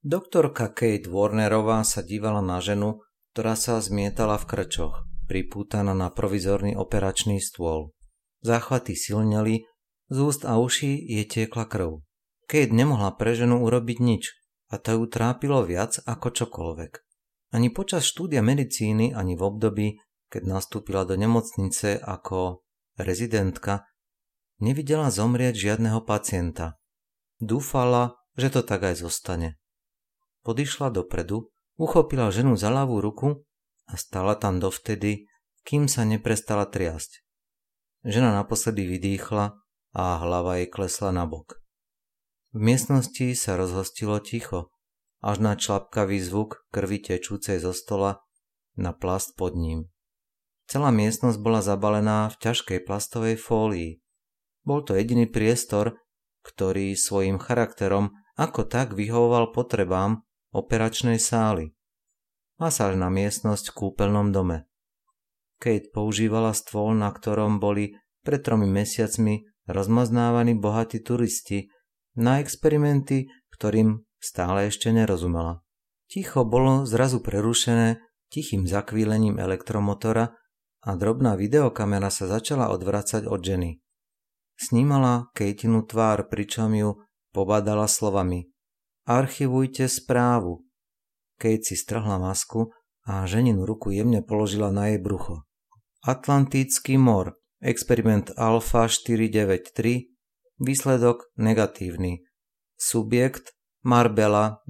Doktorka Kate Warnerová sa dívala na ženu, ktorá sa zmietala v krčoch, pripútaná na provizorný operačný stôl. Záchvaty silneli, z úst a uší jej tiekla krv. Kate nemohla pre ženu urobiť nič a to ju trápilo viac ako čokoľvek. Ani počas štúdia medicíny, ani v období, keď nastúpila do nemocnice ako rezidentka, nevidela zomrieť žiadneho pacienta. Dúfala, že to tak aj zostane. Podišla dopredu, uchopila ženu za ľavú ruku a stála tam dovtedy, kým sa neprestala triasť. Žena naposledy vydýchla a hlava jej klesla nabok. V miestnosti sa rozhostilo ticho, až na člapkavý zvuk krvi tečúcej zo stola na plast pod ním. Celá miestnosť bola zabalená v ťažkej plastovej fólii. Bol to jediný priestor, ktorý svojím charakterom ako tak vyhovoval potrebám operačnej sály. Masážna miestnosť v kúpeľnom dome. Kate používala stôl, na ktorom boli pred 3 mesiacmi rozmaznávaní bohatí turisti na experimenty, ktorým stále ešte nerozumela. Ticho bolo zrazu prerušené tichým zakvílením elektromotora a drobná videokamera sa začala odvracať od ženy. Snímala Katinu tvár, pričom ju pobádala slovami: Archivujte správu. Kate si strhla masku a ženinu ruku jemne položila na jej brucho. Atlantický mor, experiment Alfa 493, výsledok negatívny. Subjekt Marbella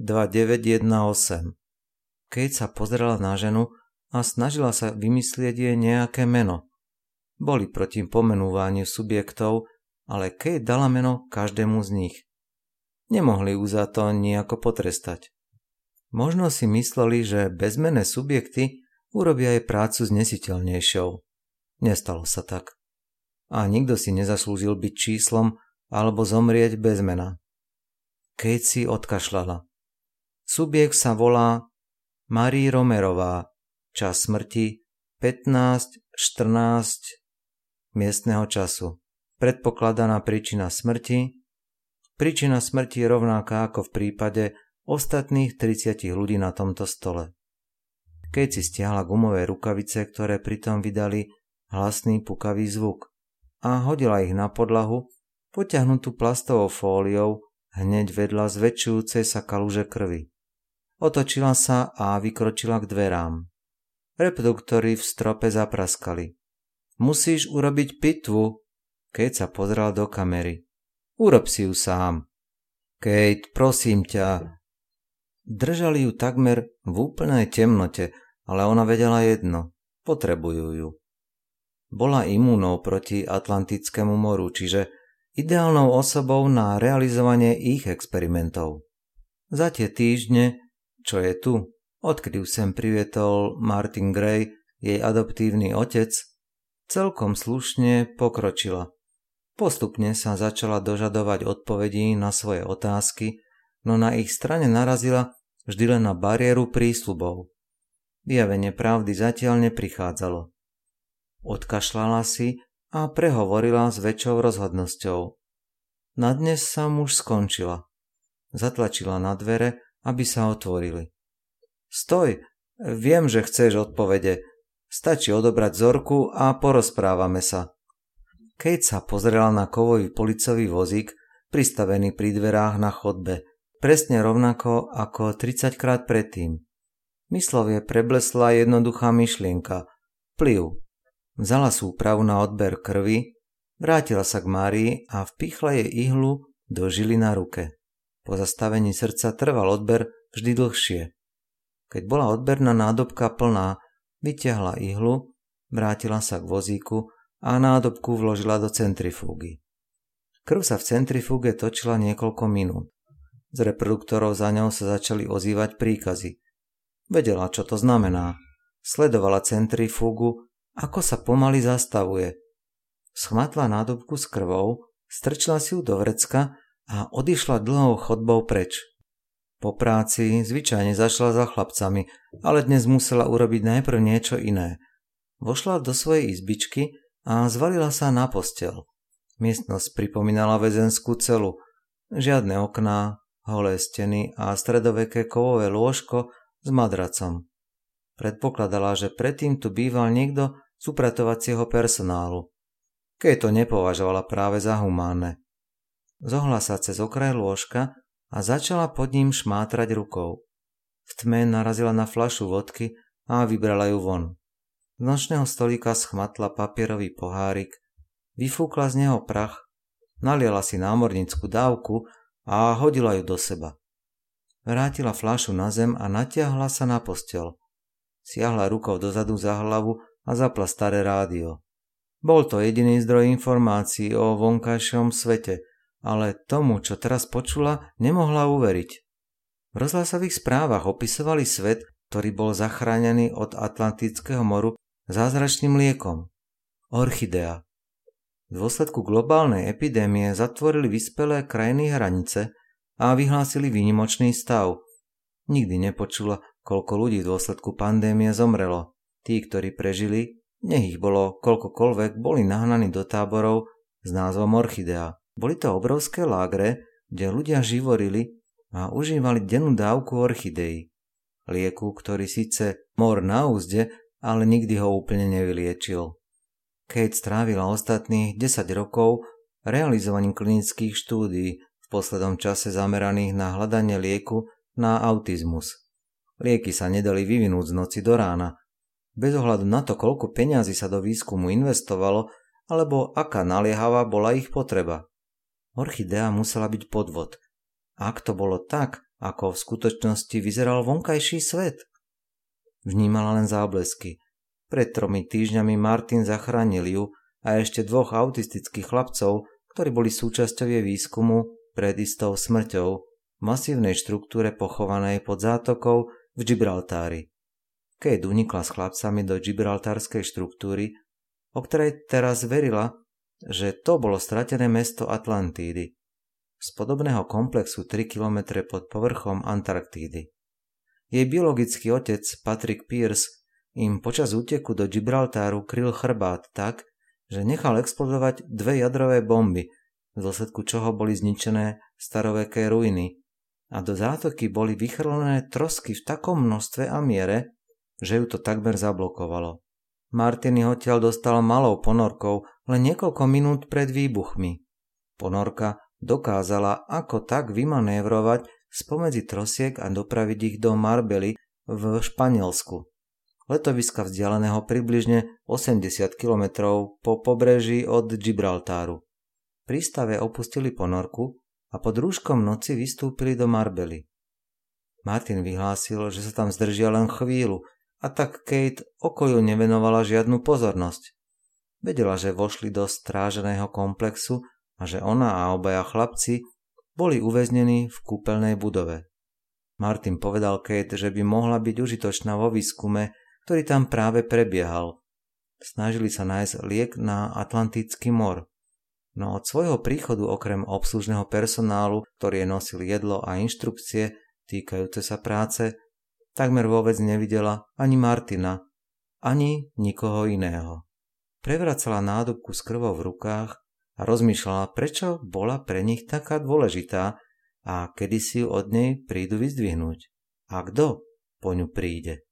2918. Kate sa pozrela na ženu a snažila sa vymyslieť jej nejaké meno. Boli proti pomenúvaniu subjektov, ale Kate dala meno každému z nich. Nemohli ju za to nejako potrestať. Možno si mysleli, že bezmenné subjekty urobia jej prácu znesiteľnejšou. Nestalo sa tak. A nikto si nezaslúžil byť číslom alebo zomrieť bez mena. Kate si odkašľala. Subjekt sa volá Marie Romerová. Čas smrti 15:14 miestneho času. Predpokladaná príčina smrti. Príčina smrti je rovnaká ako v prípade ostatných 30 ľudí na tomto stole. Kate si stiahla gumové rukavice, ktoré pritom vydali hlasný pukavý zvuk, a hodila ich na podlahu, potiahnutú plastovou fóliou, hneď vedľa zväčšujúcej sa kaluže krvi. Otočila sa a vykročila k dverám. Reproduktory v strope zapraskali. Musíš urobiť pitvu. Kate sa pozrela do kamery. Urob si ju sám. Kate, prosím ťa. Držali ju takmer v úplnej temnote, ale ona vedela jedno. Potrebujú ju. Bola imúnou proti Atlantickému moru, čiže ideálnou osobou na realizovanie ich experimentov. Za tie týždne, čo je tu, odkedy sem privietol Martin Gray, jej adoptívny otec, celkom slušne pokročila. Postupne sa začala dožadovať odpovedí na svoje otázky, no na ich strane narazila vždy len na bariéru prísľubov. Vyjavenie pravdy zatiaľ neprichádzalo. Odkašľala si a prehovorila s väčšou rozhodnosťou. Na dnes sa muž skončila. Zatlačila na dvere, aby sa otvorili. Stoj, viem, že chceš odpovede. Stačí odobrať vzorku a porozprávame sa. Kate sa pozrela na kovový policový vozík, pristavený pri dverách na chodbe, presne rovnako ako 30 krát predtým. Myslovie preblesla jednoduchá myšlienka. Vplyv. Vzala súpravu na odber krvi, vrátila sa k Márii a vpichla jej ihlu do žily na ruke. Po zastavení srdca trval odber vždy dlhšie. Keď bola odberná nádobka plná, vytiahla ihlu, vrátila sa k vozíku a nádobku vložila do centrifúgy. Krv sa v centrifúge točila niekoľko minút. Z reproduktorov za ňou sa začali ozývať príkazy. Vedela, čo to znamená. Sledovala centrifúgu, ako sa pomaly zastavuje. Schmatla nádobku s krvou, strčila si ju do vrecka a odišla dlhou chodbou preč. Po práci zvyčajne zašla za chlapcami, ale dnes musela urobiť najprv niečo iné. Vošla do svojej izbičky a zvalila sa na posteľ. Miestnosť pripomínala väzenskú celu. Žiadne okná, holé steny a stredoveké kovové lôžko s madracom. Predpokladala, že predtým tu býval niekto z upratovacieho personálu, keď to nepovažovala práve za humánne. Zohla sa cez okraj lôžka a začala pod ním šmátrať rukou. V tme narazila na fľašu vodky a vybrala ju von. Z nočného stolíka schmatla papierový pohárik, vyfúkla z neho prach, naliala si námornícku dávku a hodila ju do seba. Vrátila fľašu na zem a natiahla sa na posteľ. Siahla rukou dozadu za hlavu a zapla staré rádio. Bol to jediný zdroj informácií o vonkajšom svete, ale tomu, čo teraz počula, nemohla uveriť. V rozhlasových správach opisovali svet, ktorý bol zachránený od Atlantického moru zázračným liekom. Orchidea. V dôsledku globálnej epidémie zatvorili vyspelé krajiny hranice a vyhlásili výnimočný stav. Nikdy nepočula, koľko ľudí v dôsledku pandémie zomrelo. Tí, ktorí prežili, nech ich bolo koľkokoľvek, boli nahnaní do táborov s názvom Orchidea. Boli to obrovské lágre, kde ľudia živorili a užívali dennú dávku orchideí. Lieku, ktorý síce mor na úzde, ale nikdy ho úplne nevyliečil. Kate strávila ostatných 10 rokov realizovaním klinických štúdií, v poslednom čase zameraných na hľadanie lieku na autizmus. Lieky sa nedali vyvinúť z noci do rána. Bez ohľadu na to, koľko peňazí sa do výskumu investovalo, alebo aká naliehavá bola ich potreba. Orchidea musela byť podvod. Ak to bolo tak, ako v skutočnosti vyzeral vonkajší svet? Vnímala len záblesky. Pred 3 týždňami Martin zachránil ju a ešte 2 autistických chlapcov, ktorí boli súčasťou jej výskumu pred istou smrťou v masívnej štruktúre pochovanej pod zátokou v Gibraltári. Kate unikla s chlapcami do gibraltárskej štruktúry, o ktorej teraz verila, že to bolo stratené mesto Atlantídy, z podobného komplexu 3 km pod povrchom Antarktídy. Jej biologický otec Patrick Pierce im počas úteku do Gibraltáru kryl chrbát tak, že nechal explodovať 2 jadrové bomby, v dôsledku čoho boli zničené staroveké ruiny a do zátoky boli vychrlené trosky v takom množstve a miere, že ju to takmer zablokovalo. Martin odtiaľ dostal malou ponorkou len niekoľko minút pred výbuchmi. Ponorka dokázala ako tak vymanévrovať spomedzi trosiek a dopraviť ich do Marbely v Španielsku, letoviska vzdialeného približne 80 km po pobreží od Gibraltáru. V prístave opustili ponorku a pod rúškom noci vystúpili do Marbely. Martin vyhlásil, že sa tam zdržia len chvíľu, a tak Kate okoliu nevenovala žiadnu pozornosť. Vedela, že vošli do stráženého komplexu a že ona a obaja chlapci boli uväznení v kúpeľnej budove. Martin povedal Kate, že by mohla byť užitočná vo výskume, ktorý tam práve prebiehal. Snažili sa nájsť liek na Atlantický mor. No od svojho príchodu okrem obslužného personálu, ktorý nosil jedlo a inštrukcie týkajúce sa práce, takmer vôbec nevidela ani Martina, ani nikoho iného. Prevracala nádobku s krvou v rukách a rozmýšľala, prečo bola pre nich taká dôležitá a kedy si ju od nej prídu vyzdvihnúť. A kto po ňu príde.